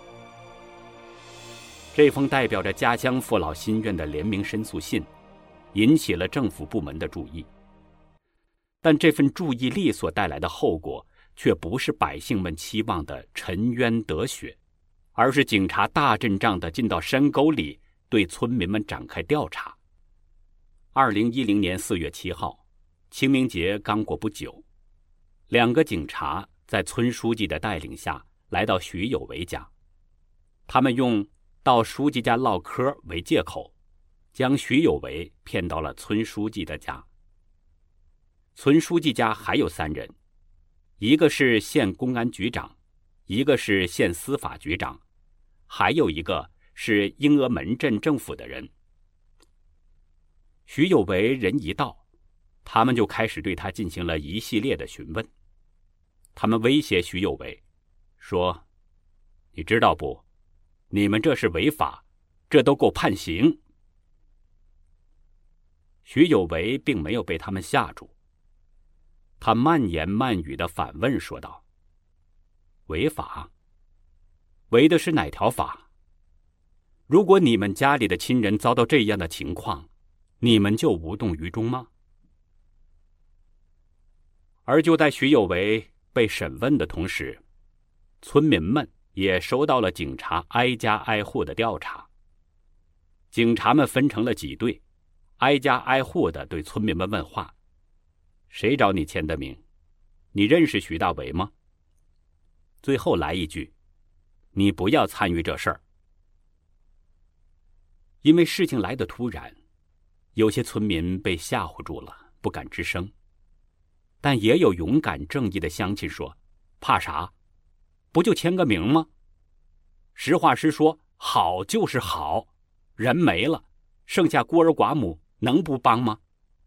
Speaker 8: 这封代表着家乡父老心愿的联名申诉信引起了政府部门的注意，但这份注意力所带来的后果却不是百姓们期望的沉冤得雪，而是警察大阵仗地进到山沟里对村民们展开调查。2010年4月7号，清明节刚过不久，2个警察在村书记的带领下来到徐有为家，他们用到书记家唠嗑为借口，将徐有为骗到了村书记的家。村书记家还有3人，一个是县公安局长，一个是县司法局长，还有一个是英峨门镇政府的人。徐有为人一到，他们就开始对他进行了一系列的询问。他们威胁徐有为说：“你知道不？你们这是违法，这都够判刑。”徐有为并没有被他们吓住，他慢言慢语地反问说道：“违法？违的是哪条法？如果你们家里的亲人遭到这样的情况，你们就无动于衷吗？”而就在徐有为被审问的同时，村民们也收到了警察挨家挨户的调查。警察们分成了几队，挨家挨户的对村民们问话：“谁找你签的名？你认识徐大为吗？”最后来一句：“你不要参与这事儿。”因为事情来得突然，有些村民被吓唬住了，不敢吱声。但也有勇敢正义的乡亲说：“怕啥？不就签个名吗？实话实说，好就是好，人没了，剩下孤儿寡母，能不帮吗？”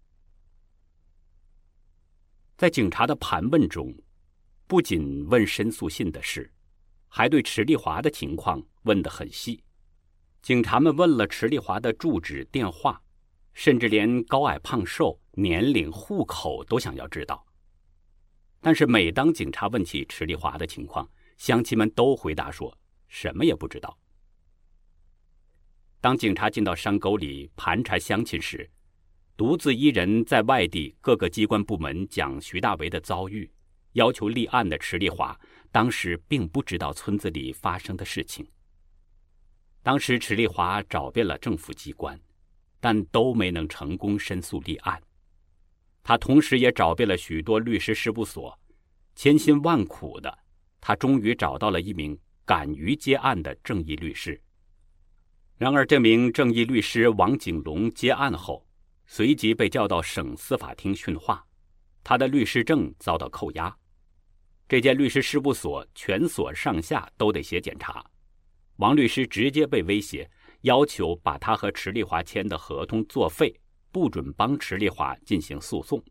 Speaker 8: 在警察的盘问中，不仅问申诉信的事，还对池丽华的情况问得很细。警察们问了池丽华的住址、电话，甚至连高矮胖瘦、年龄、户口都想要知道。但是每当警察问起池丽华的情况，乡亲们都回答说什么也不知道。当警察进到山沟里盘查乡亲时，独自一人在外地各个机关部门讲徐大为的遭遇，要求立案的池丽华当时并不知道村子里发生的事情。当时池丽华找遍了政府机关，但都没能成功申诉立案。 他同时也找遍了许多律师事务所，千辛万苦的，他终于找到了一名敢于接案的正义律师。然而这名正义律师王景龙接案后，随即被叫到省司法厅训话，他的律师证遭到扣押。这间律师事务所全所上下都得写检查，王律师直接被威胁，要求把他和池丽华签的合同作废，不准帮池丽华进行诉讼。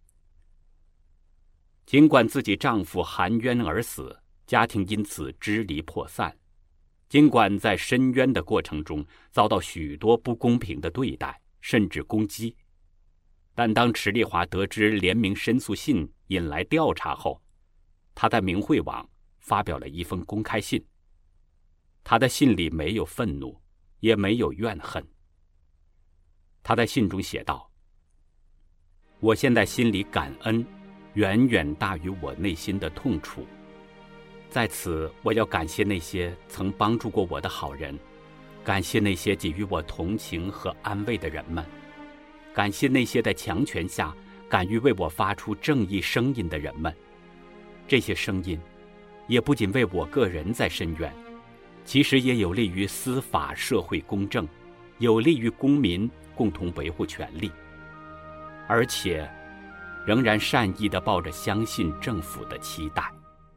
Speaker 8: 尽管自己丈夫含冤而死，家庭因此支离破散，尽管在申冤的过程中遭到许多不公平的对待，甚至攻击，但当池丽华得知联名申诉信引来调查后，他在明慧网发表了一封公开信。他的信里没有愤怒，也没有怨恨。他在信中写道：我现在心里感恩远远大于我内心的痛楚，在此我要感谢那些曾帮助过我的好人，感谢那些给予我同情和安慰的人们，感谢那些在强权下敢于为我发出正义声音的人们。这些声音也不仅为我个人在申冤，其实也有利于司法社会公正，有利于公民共同维护权利，而且仍然善意地抱着相信政府的期待。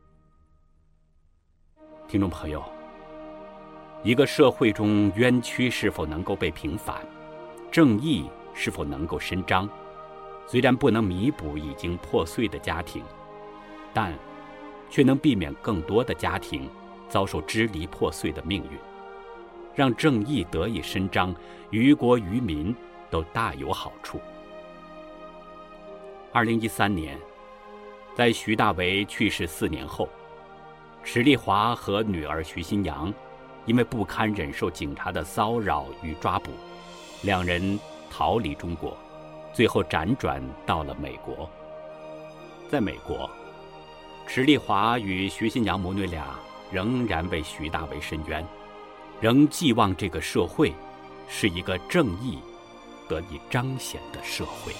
Speaker 8: 听众朋友，一个社会中冤屈是否能够被平反，正义是否能够伸张，虽然不能弥补已经破碎的家庭，但却能避免更多的家庭遭受支离破碎的命运，让正义得以伸张，于国于民都大有好处。2013年，在徐大为去世4年后，池丽华和女儿徐新阳因为不堪忍受警察的骚扰与抓捕，两人逃离中国，最后辗转到了美国。在美国，池丽华与徐新阳母女俩仍然为徐大为申冤，仍寄望这个社会是一个正义得以彰显的社会。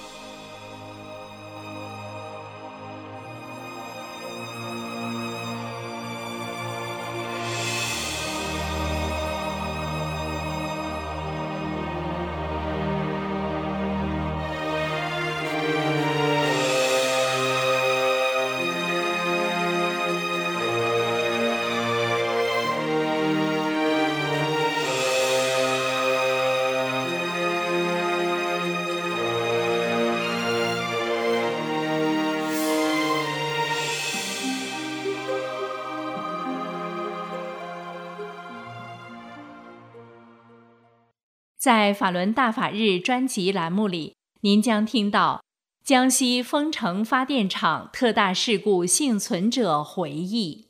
Speaker 3: 在法轮大法日专辑栏目里，您将听到江西丰城发电厂特大事故幸存者回忆。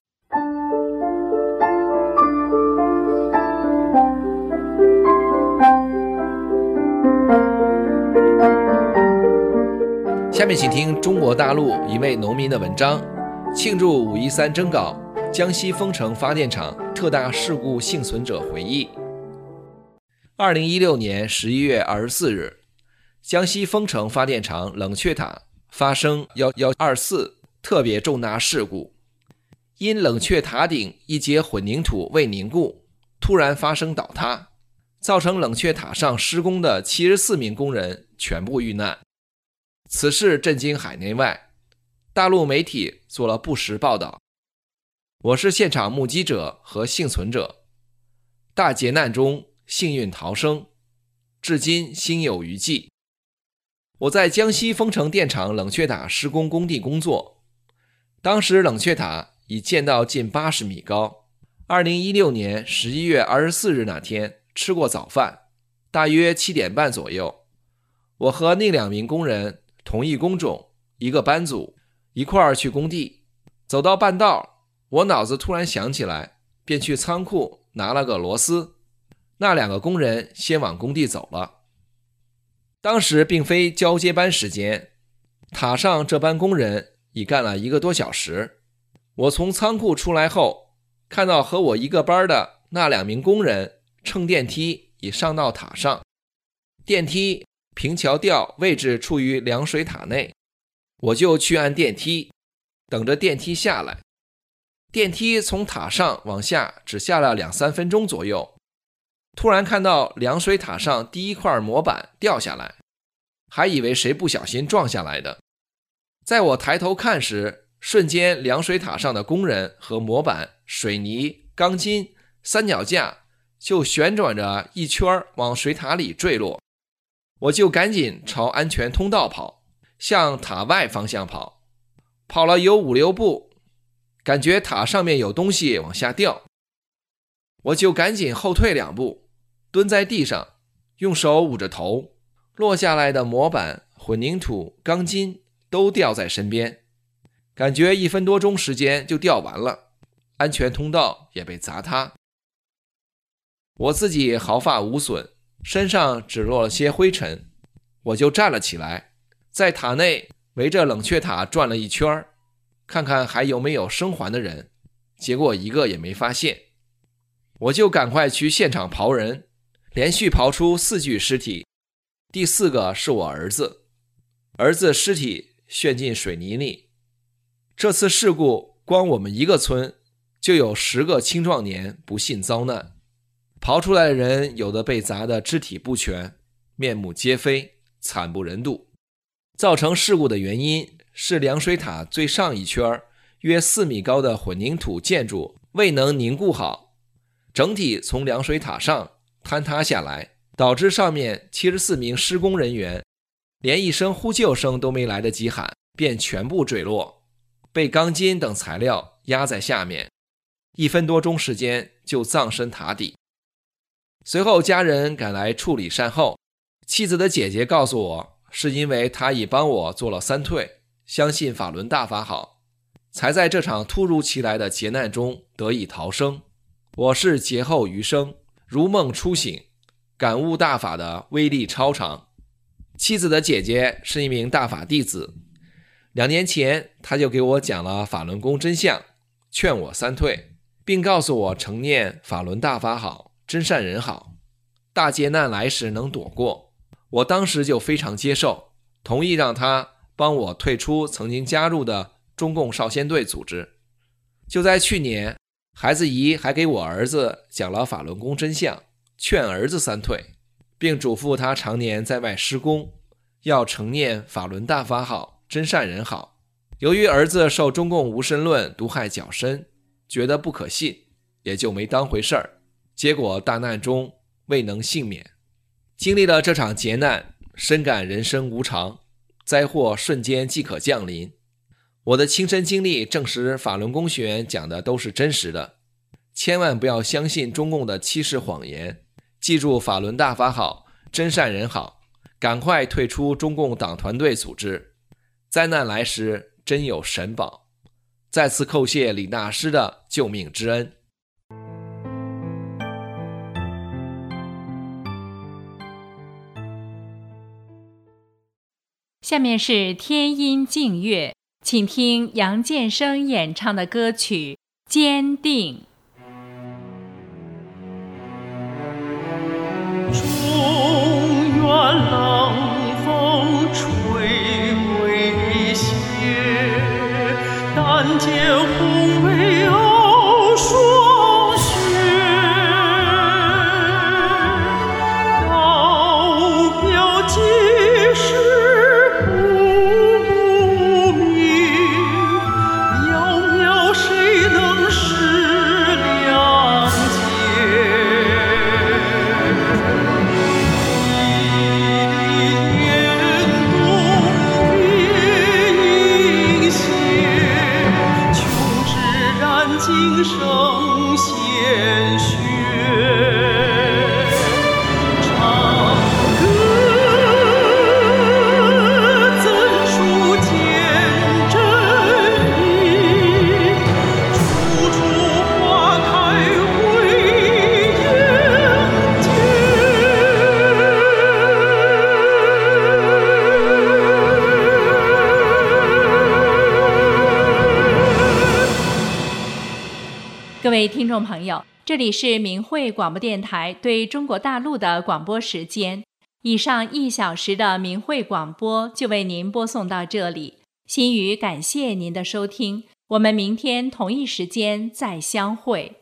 Speaker 9: 下面请听中国大陆一位农民的文章，庆祝5.13征稿，江西丰城发电厂特大事故幸存者回忆。2016年11月24日，江西丰城发电厂冷却塔发生1124特别重大事故，因冷却塔顶一节混凝土未凝固，突然发生倒塌，造成冷却塔上施工的74名工人全部遇难。此事震惊海内外，大陆媒体做了不实报道。我是现场目击者和幸存者，大劫难中幸运逃生，至今心有余悸。我在江西丰城电厂冷却塔施工工地工作，当时冷却塔已建到近80米高。2016年11月24日那天吃过早饭，大约7点半左右，我和那2名工人同一工种，一个班组，一块儿去工地。走到半道，我脑子突然想起来，便去仓库拿了个螺丝。那2个工人先往工地走了。当时并非交接班时间，塔上这班工人已干了1个多小时。我从仓库出来后，看到和我一个班的那2名工人乘电梯已上到塔上，电梯平桥吊位置处于凉水塔内，我就去按电梯，等着电梯下来。电梯从塔上往下只下了2-3分钟左右，突然看到凉水塔上第一块模板掉下来，还以为谁不小心撞下来的。在我抬头看时，瞬间凉水塔上的工人和模板、水泥、钢筋、三脚架就旋转着一圈往水塔里坠落。我就赶紧朝安全通道跑，向塔外方向跑，跑了有5-6步，感觉塔上面有东西往下掉，我就赶紧后退2步，蹲在地上，用手捂着头，落下来的模板、混凝土、钢筋都掉在身边，感觉1分多钟时间就掉完了，安全通道也被砸塌。我自己毫发无损，身上只落了些灰尘，我就站了起来，在塔内围着冷却塔转了一圈，看看还有没有生还的人，结果一个也没发现。我就赶快去现场刨人，连续刨出4具尸体，第4个是我儿子，儿子尸体陷进水泥里。这次事故光我们一个村就有10个青壮年不幸遭难，刨出来的人有的被砸得肢体不全，面目皆非，惨不忍睹。造成事故的原因是凉水塔最上一圈约4米高的混凝土建筑未能凝固好，整体从凉水塔上坍塌下来，导致上面74名施工人员连一声呼救声都没来得及喊，便全部坠落，被钢筋等材料压在下面，1分多钟时间就葬身塔底。随后家人赶来处理善后，妻子的姐姐告诉我，是因为她已帮我做了3退，相信法轮大法好，才在这场突如其来的劫难中得以逃生。我是劫后余生，如梦初醒，感悟大法的威力超常。妻子的姐姐是一名大法弟子，2年前她就给我讲了法轮功真相，劝我3退，并告诉我常念法轮大法好，真善人好，大劫难来时能躲过。我当时就非常接受，同意让他帮我退出曾经加入的中共少先队组织。就在去年，孩子姨还给我儿子讲了法轮功真相，劝儿子3退，并嘱咐他常年在外施工，要常念法轮大法好，真善人好。由于儿子受中共无神论毒害较深，觉得不可信，也就没当回事儿，结果大难中未能幸免。经历了这场劫难，深感人生无常，灾祸瞬间即可降临。我的亲身经历证实法轮功学员讲的都是真实的，千万不要相信中共的欺世谎言，记住法轮大法好，真善人好，赶快退出中共党团队组织，灾难来时真有神保。再次叩谢李大师的救命之恩。
Speaker 3: 下面是天音静乐，请听杨建生演唱的歌曲《坚定》。
Speaker 10: 中原冷风吹微斜，但见红梅傲霜雪，道标既是不明，渺渺谁能识良解？今生鲜血，唱歌怎书见真意？处处花开为迎接。
Speaker 3: 各位听众朋友，这里是明慧广播电台对中国大陆的广播时间。 以上1小时的明慧广播就为您播送到这里，心语感谢您的收听，我们明天同一时间再相会。